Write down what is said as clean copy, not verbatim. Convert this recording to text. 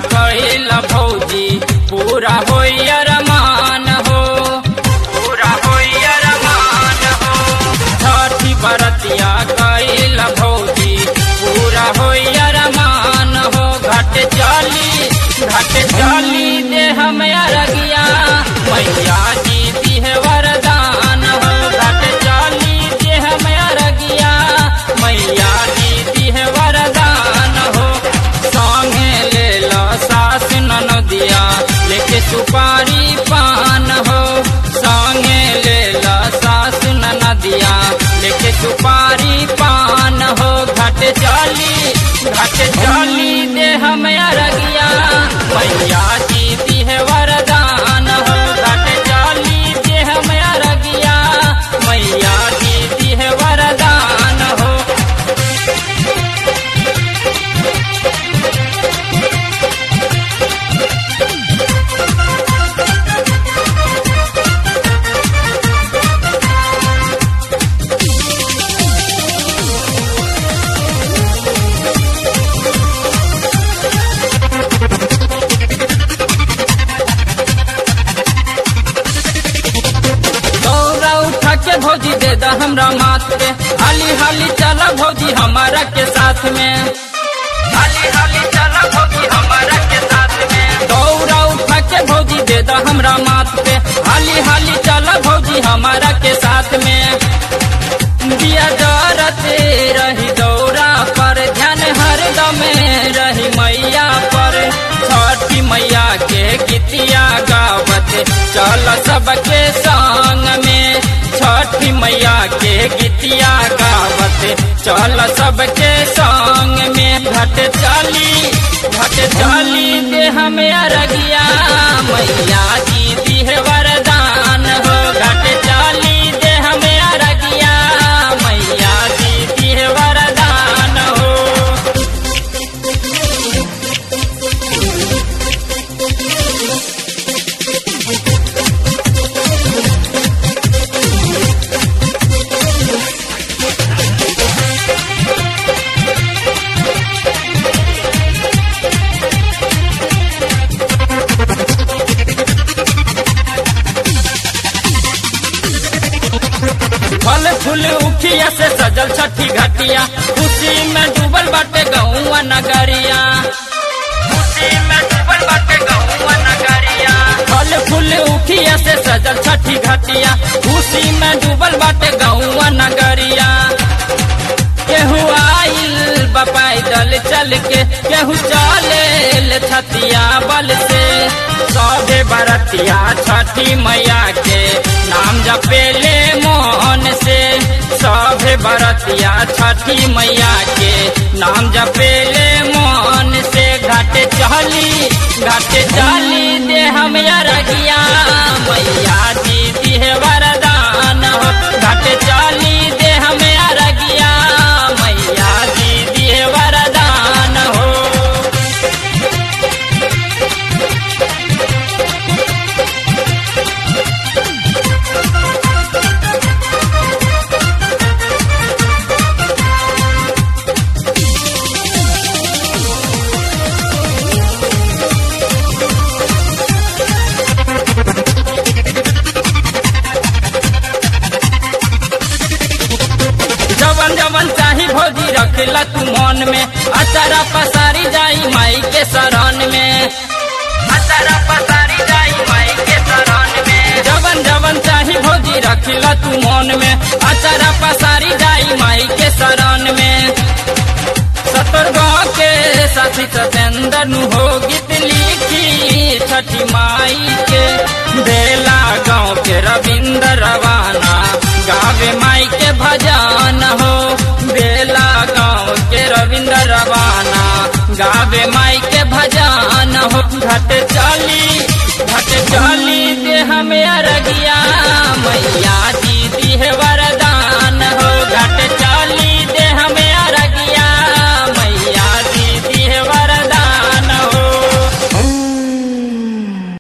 कैल भौजी पूरा होई अरमान हो, पूरा होई अरमान हो। छठी बरतिया कैल भौजी पूरा होई अरमान हो। घट चली दे हम अरगिया मैया जी दी है वरदान हो। घट चली दे हम अरगिया मैया जी दी है वरदान हो। संगे ले लो सास ननदिया लेके सुपारी पान हो। संगे ले लो सास ननदिया लेके सुपारी पान हो। घट चली दे हम अरगिया मैया जी दी है वरदान हो। घट चली दे हम अरगिया मैया जी दी है वरदान हो। भौजी दे दा हमरा माथ पे हाली हाली चला भौजी हमारा के साथ में। हाली हाली चला भौजी हमारा के साथ में। दौड़ा उठा के भौजी दे दा हमरा माथ पे हाली हाली चला भौजी हमारा के साथ में। दिया जरते रही दौरा पर ध्यान हरदम रही मैया पर। छठी मैया के गीतिया गावत चल सबके संग में। छठी मैया के गीतिया गावत चल सबके संग में। घट चली दे हम अरगिया मैया जी दी है वरदान हो। घट चली दे हम अरगिया मैया जी दी है वरदान हो। फल फूल उखिया से सजल छठी घटिया खुशी में डूबल बाटे गौआ नगरिया। खुशी में डूबल बाटे गौआ नगरिया। फल फूल उखिया से सजल छठी घटिया खुशी में डूबल बाटे गौआ नगरिया। केहू आइल पैदल चल के केहू चले छतिया बल से। सभे बरतिया छठी मैया के नाम जपेले मोहन से। सभे बरतिया छठी मैया के नाम जपेले मोहन से। घट चली दे हम अरगिया मैया जी दी है वरदान हो। घट चली दे हम अरगिया मैया जी दी है वरदान हो। जवन चाही भौजी रखला तू मन में। अचारा पसारी जाई माई के शरण में। अचारा पसारी जाई माई के शरण में। जवन चाही भौजी रखला तू मन में। अचारा पसारी जाई माई के शरण में। सतरगांव के साथी सतेंद्र नु हो गीत लिखी छठी माई के। बेला गाँव के रविंद्र रवाना गावे माई के भजन हो। बेला गाँव के रविंद्र रवाना गावे माई के भजन हो। घट चली दे हम अरगिया